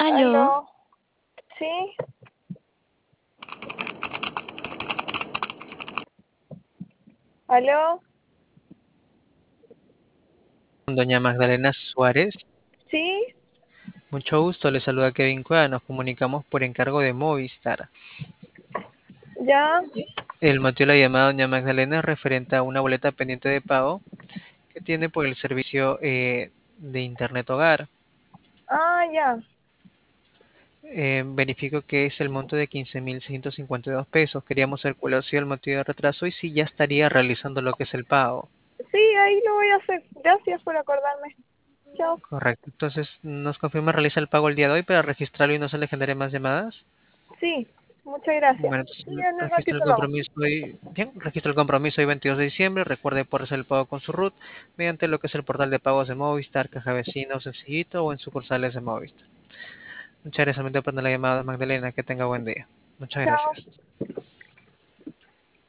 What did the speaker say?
Aló, Aló, sí, aló, Doña Magdalena Suárez, sí, mucho gusto, le saluda Kevin Cueva, nos comunicamos por encargo de Movistar. ya, El motivo de la llamada, doña Magdalena, es referente a una boleta pendiente de pago que tiene por el servicio de Internet Hogar. ya, Verifico que es el monto de 15.652 pesos. Queríamos saber cuál ha sido el motivo de retraso y si ya estaría realizando lo que es el pago. sí, ahí lo voy a hacer. Gracias por acordarme. Chao. Correcto. Entonces, ¿nos confirma realiza el pago el día de hoy para registrarlo y no se le genere más llamadas? Sí, muchas gracias. Bueno, entonces Sí, en un registro el ratito lo hago. compromiso hoy. Bien, registro el compromiso hoy 22 de diciembre. Recuerde por hacer el pago con su RUT mediante lo que es el portal de pagos de Movistar, Caja Vecina o Sencillito o en sucursales de Movistar. Muchas gracias por la llamada, Magdalena. Que tenga buen día. Muchas Chao. gracias.